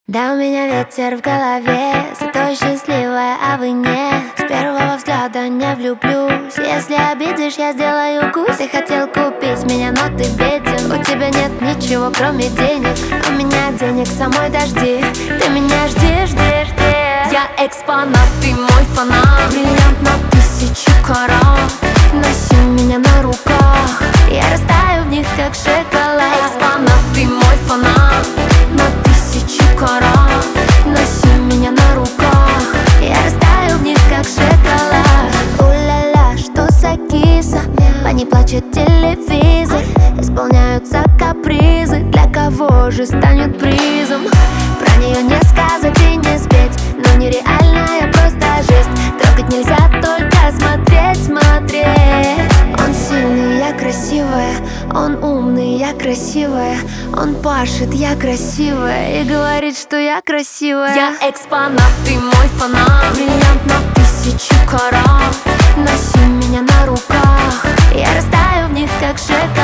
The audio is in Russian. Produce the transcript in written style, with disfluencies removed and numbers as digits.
Да, у меня ветер в голове, зато счастливая, а вы нет. С первого взгляда не влюблюсь. Если обидишь, я сделаю кусь. Ты хотел купить меня, но ты беден. У тебя нет ничего, кроме денег. У меня денег самой дожди. Ты меня жди, жди, жди. Я экспонат, ты мой фанат. Бриллиант на 1000 карат. Носи меня на руках, я растаю в них, как шоколад. Экспонат, ты мой фанат. На 1000 карат. Носи меня на руках, я растаю в них, как шоколад. У-ля-ля, что за киса? По ней плачет телевизор. Исполняются капризы. Для кого же станет призом? Про нее не сказать и не спеть, но нереальная просто жесть. Трогать нельзя, только смотреть, смотреть. Он сильный, я красивая. Он умный, я красивая. Он пашет, я красивая. И говорит, что я красивая. Я экспонат, ты мой фанат. Бриллиант на 1000 карат. Носи меня на руках, я растаю в них, как шоколад.